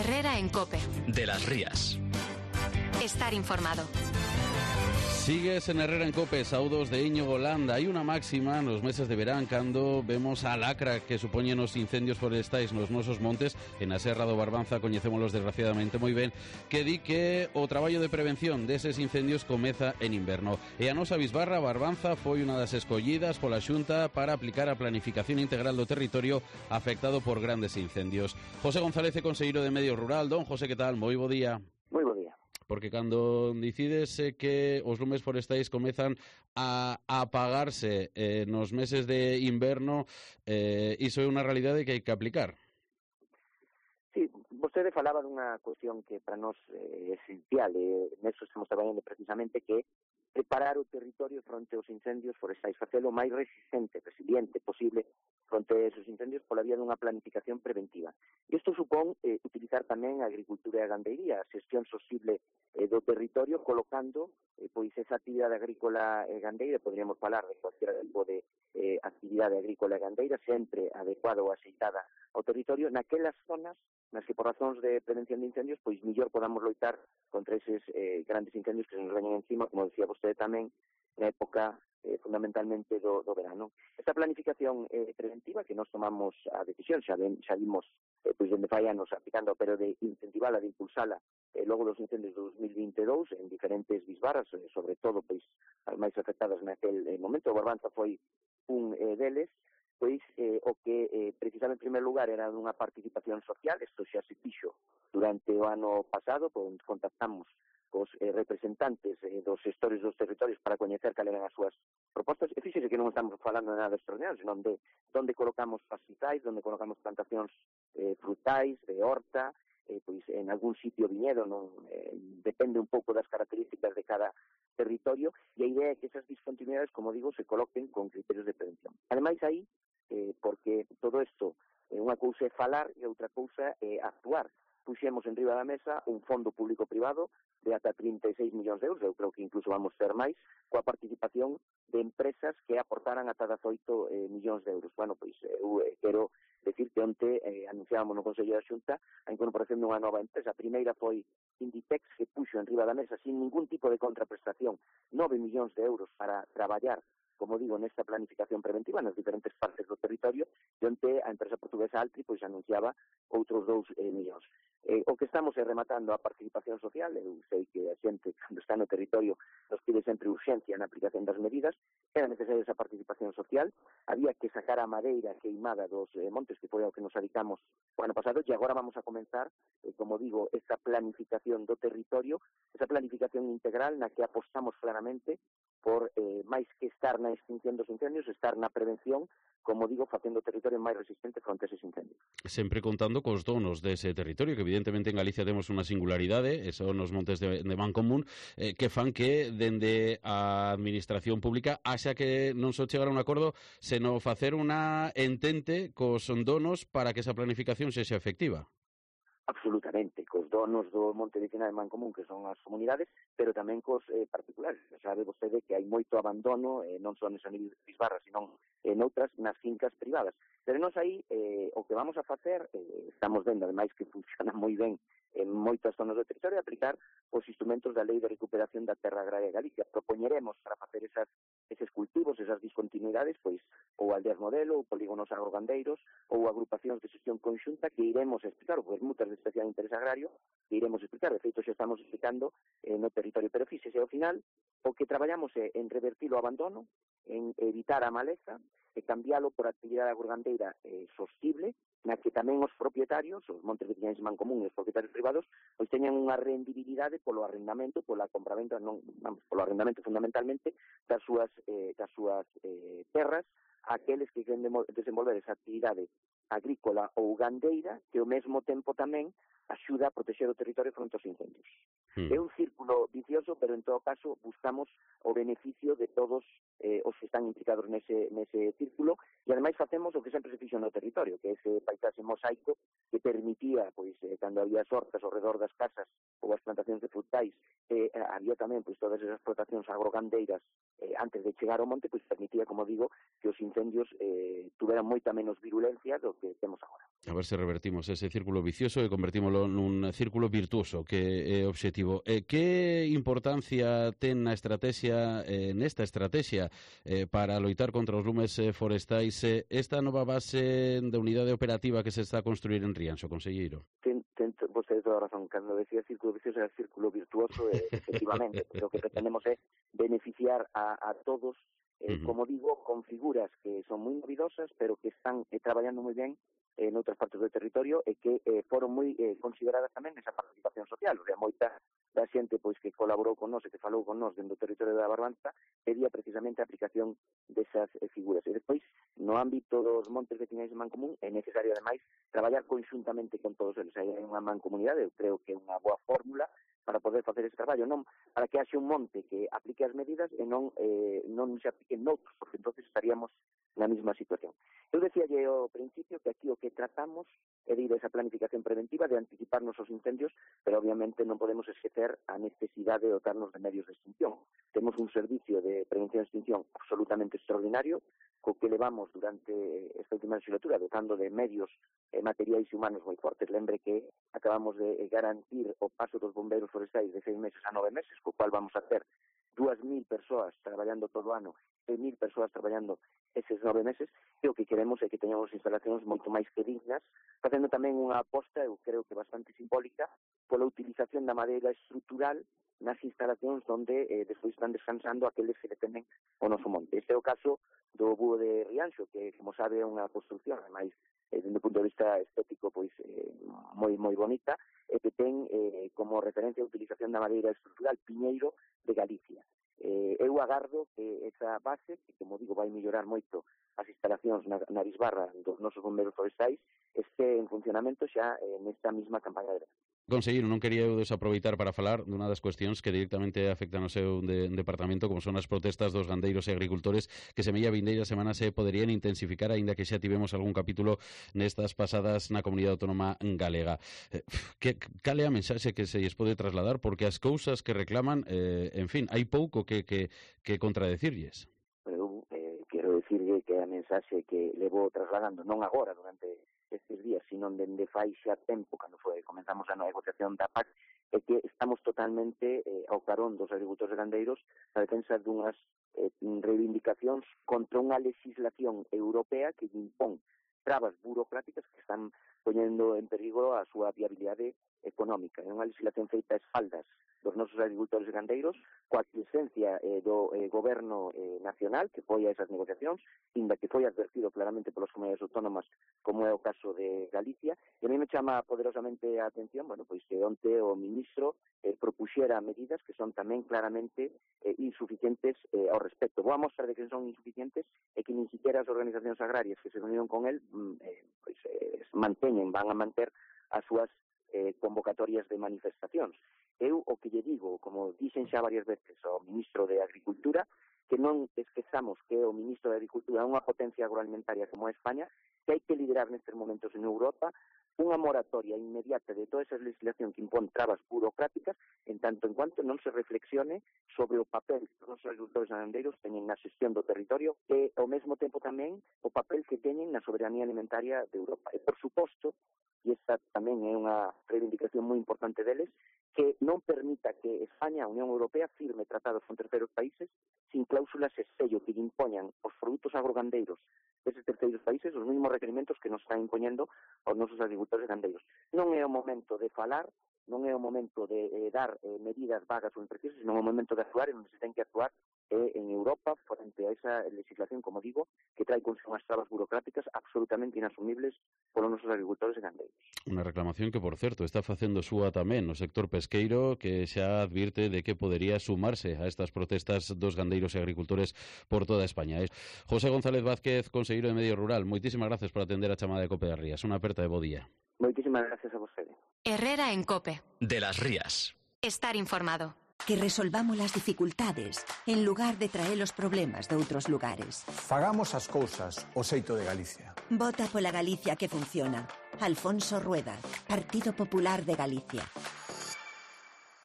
Herrera en COPE. De las Rías. Estar informado. Sigues en Herrera en COPE, saudos de Íñigo Landa. Hai unha máxima nos meses de verán cando vemos a lacra que supoñen os incendios forestais nos nosos montes. En a Serra do Barbanza coñecémolos desgraciadamente moi ben, que di que o traballo de prevención deses incendios comeza en inverno. E a nosa bisbarra Barbanza foi unha das escollidas pola Xunta para aplicar a planificación integral do territorio afectado por grandes incendios. José González é conselleiro de Medio Rural. Don José, que tal? Moi bo día. Moi bo día. Porque cando decides que os lumes forestais comezan a apagarse nos meses de inverno, iso é unha realidade que hai que aplicar. Sí, vostede falaba dunha cuestión que para nós é esencial, e neso estamos traballando precisamente, que é preparar o territorio fronte aos incendios forestais, facelo o máis resiliente posible fronte a esos incendios pola vía dunha planificación preventiva. Isto supón utilizar tamén a agricultura e a gandeiría, a xestión sosible do territorio, colocando pois esa actividade agrícola e gandeira, poderíamos falar de cualquier tipo de actividade agrícola e gandeira, sempre adecuada ou axeitada ao territorio, naquelas zonas nas que por razóns de prevención de incendios pois millor podamos loitar contra eses grandes incendios que se nos veñen encima, como decía vostede tamén, na época fundamentalmente do verano. Esta planificación preventiva que nós tomamos a decisión, xa vimos pois dende fai anos aplicando, pero de incentivala, de impulsala logo dos incendios de 2022 en diferentes bisbarras, sobre todo pois as máis afectadas naquel momento. O Barbanza foi un deles, pois o que precisamente en primeiro lugar era unha participación social. Isto xa se fixo durante o ano pasado, pois contactamos cos representantes dos xestores dos territorios para coñecer cal eran as súas propostas, e fíxese que non estamos falando de nada extraordinario, senón de onde colocamos pastizais, onde colocamos plantacións frutais, de horta, pois en algún sitio viñedo, non depende un pouco das características de cada territorio, e a idea é que esas discontinuidades, como digo, se coloquen con criterios de prevención. Ademais, aí, porque todo isto, unha cousa é falar e outra cousa é actuar. Puxemos en riba da mesa un fondo público-privado de ata 36 millóns de euros, eu creo que incluso vamos ter máis, coa participación de empresas que aportaran ata 18 millóns de euros. Bueno, pois eu quero decir que onte anunciábamos no Consello da Xunta a incorporación dunha nova empresa. A primeira foi Inditex, que puxo en riba da mesa sin ningún tipo de contraprestación 9 millóns de euros para traballar, como digo, nesta planificación preventiva nas diferentes partes do territorio, e onte a empresa portuguesa Altri pois anunciaba outros 2 millóns. O que estamos é rematando a participación social. Eu sei que a xente, cando está no territorio, nos pide sempre urxencia na aplicación das medidas. Era necesaria esa participación social. Había que sacar a madeira queimada dos montes, que foi ao que nos dedicamos o ano pasado, e agora vamos a comenzar, como digo, esa planificación do territorio, esa planificación integral na que apostamos claramente por, máis que estar na extinción dos incendios, estar na prevención, como digo, facendo o territorio máis resistente fronte a eses incendios. Sempre contando cos donos dese territorio, que evidentemente en Galicia temos unha singularidade, e son os montes de Mancomún, que fan que dende a administración pública haxa que non só chegar a un acordo, senón facer unha entente cos donos para que esa planificación sexa efectiva. Absolutamente, cos donos do Monte Medicinal de Mancomún, que son as comunidades, pero tamén cos particulares. Sabe vostede que hai moito abandono, non só nesa bisbarra, senón noutras nas fincas privadas. Pero nós aí, o que vamos a facer, estamos vendo, ademais, que funciona moi ben en moitas zonas do territorio, aplicar os instrumentos da Lei de Recuperación da Terra Agraria de Galicia. Propoñeremos para facer eses cultivos, esas discontinuidades, pois, ou aldeas modelo, ou polígonos agrogandeiros, ou agrupacións de xestión conxunta que iremos explicar, ou permutas de especial interés agrario, que iremos explicar. De feito, xa estamos explicando no territorio. Pero fíxese, ao final, o que traballamos é en revertir o abandono, en evitar a maleza, e cambiálo por actividade agrogandeira sostible, na que tamén os propietarios, os montes veciñais de Mancomún e os propietarios privados, pois teñan unha rendibilidade polo arrendamento, pola compraventa, polo arrendamento fundamentalmente das súas terras, aqueles que queren desenvolver esa actividade agrícola ou gandeira, que ao mesmo tempo tamén axuda a protexer o territorio fronte aos incendios. É un círculo vicioso, pero en todo caso buscamos o beneficio de todos os que están implicados nese círculo, e ademais facemos o que sempre se fixo no territorio, que é ese paisaxe mosaico que permitía, pois, cando había as hortas ao redor das casas ou as plantacións de frutais, había tamén pois todas esas explotacións agrogandeiras antes de chegar ao monte, pois permitía, como digo, que os incendios tuveran moita menos virulencia do que temos agora. A ver se revertimos ese círculo vicioso e convertímoslo nun círculo virtuoso, que é o obxectivo. Que importancia ten nesta estrategia para loitar contra os lumes forestais esta nova base de unidade operativa que se está a construir en Rianxo, conselleiro? Ten vostede toda a razón. Cando decía círculo vicioso era círculo virtuoso, efectivamente. O que pretendemos é beneficiar a todos, como digo, con figuras que son moi novidosas, pero que están traballando moi ben en outras partes do territorio e que foron moi consideradas tamén nesa participación social. O sea, moita da xente pois que colaborou con nós e que falou con nós dentro do territorio da Barbanza pedía precisamente a aplicación desas figuras. E despois, no ámbito dos montes veciñais de Mancomún, é necesario, ademais, traballar conxuntamente con todos eles. Hai unha mancomunidade, eu creo que é unha boa fórmula para poder facer ese traballo, non para que haxe un monte que aplique as medidas e non se apliquen noutros, porque entonces estaríamos na mesma situación. Eu decíalle ao principio que aquí o que tratamos é de ir a esa planificación preventiva, de anticiparnos os incendios, pero obviamente non podemos esquecer a necesidade de dotarnos de medios de extinción. Temos un servicio de prevención e extinción absolutamente extraordinario, co que levamos durante esta última legislatura dotando de medios materiais e humanos moi fortes. Lembre que acabamos de garantir o paso dos bombeiros forestais de 6 meses a 9 meses, co cual vamos a ter 2.000 persoas traballando todo o ano, 6.000 persoas traballando eses 9 meses, e o que queremos é que teñamos instalacións moito máis que dignas, facendo tamén unha aposta, eu creo que bastante simbólica, pola utilización da madeira estrutural nas instalacións onde despois están descansando aqueles que detenen o noso monte. Este é o caso do Búho de Rianxo, que, como sabe, é unha construcción, ademais, desde o punto de vista estético, pois moi bonita, e que ten como referencia a utilización da madeira estrutural piñeiro de Galicia. Eu agardo que esa base, que, como digo, vai mellorar moito as instalacións na bisbarra dos nosos bombeiros forestais, este en funcionamento xa nesta mesma campaña de verano. Conselleiro, non quería eu desaproveitar para falar dunha das cuestións que directamente afectan ao seu departamento, como son as protestas dos gandeiros e agricultores, que semella vindeira semana se poderían intensificar, aínda que xa tivemos algún capítulo nestas pasadas na comunidade autónoma galega. Cal é a mensaxe que se lles pode trasladar? Porque as cousas que reclaman, en fin, hai pouco que contradecirlles. Eu quero dicirlle que a mensaxe que levo trasladando, non agora, durante estes días, sino dende fai xa tempo, cando comenzamos a negociación da PAC, é que estamos totalmente ao carón dos agricultores e gandeiros na defensa dunhas reivindicacións contra unha legislación europea que impón trabas burocráticas que están poñendo en perigo a súa viabilidade económica. É unha legislación feita a espaldas dos nosos agricultores e gandeiros, coa presencia do goberno nacional que foi a esas negociacións, inda que foi advertido claramente polas comunidades autónomas, como é o caso de Galicia, e a mí me chama poderosamente a atención, pois que onte o ministro propuxera medidas que son tamén claramente insuficientes ao respecto. Boa mostra de que son insuficientes é que nin siquiera as organizacións agrarias que se reunieron con el van a manter as súas convocatorias de manifestacións. Eu o que lle digo, como dixen xa varias veces ao ministro de Agricultura, que non esquezamos que o ministro de Agricultura é unha potencia agroalimentaria como é España, que hai que liderar nestes momentos en Europa unha moratoria inmediata de toda esa legislación que impón trabas burocráticas, en tanto en cuanto non se reflexione sobre o papel que os agricultores e gandeiros teñen na xestión do territorio e, ao mesmo tempo tamén, o papel que teñen na soberanía alimentaria de Europa. E, por suposto, e esta tamén é unha reivindicación moi importante deles, que non permita que España, a Unión Europea, firme tratados con terceiros países sin cláusulas esello que impoñan os produtos agrogandeiros deses terceiros países os mesmos requerimentos que nos están impoñendo aos nosos agricultores e gandeiros. Non é o momento de falar, non é o momento de dar medidas vagas ou imprecisas, senón é o momento de actuar, e onde se ten que actuar en Europa frente a esa legislación, como digo, que trae consigo unhas trabas burocráticas absolutamente inasumibles polos nosos agricultores e gandeiros. Unha reclamación que, por certo, está facendo súa tamén no sector pesqueiro, que xa advirte de que podería sumarse a estas protestas dos gandeiros e agricultores por toda España. José González Vázquez, conselleiro de Medio Rural, moitísimas gracias por atender a chamada de COPE das Rías. Unha aperta de bo día. Moitísimas gracias a vostede. Herrera en COPE. De las Rías. Estar informado. Que resolvamos las dificultades en lugar de traer los problemas de outros lugares. Fagamos as cousas o xeito de Galicia. Vota pola Galicia que funciona. Alfonso Rueda, Partido Popular de Galicia.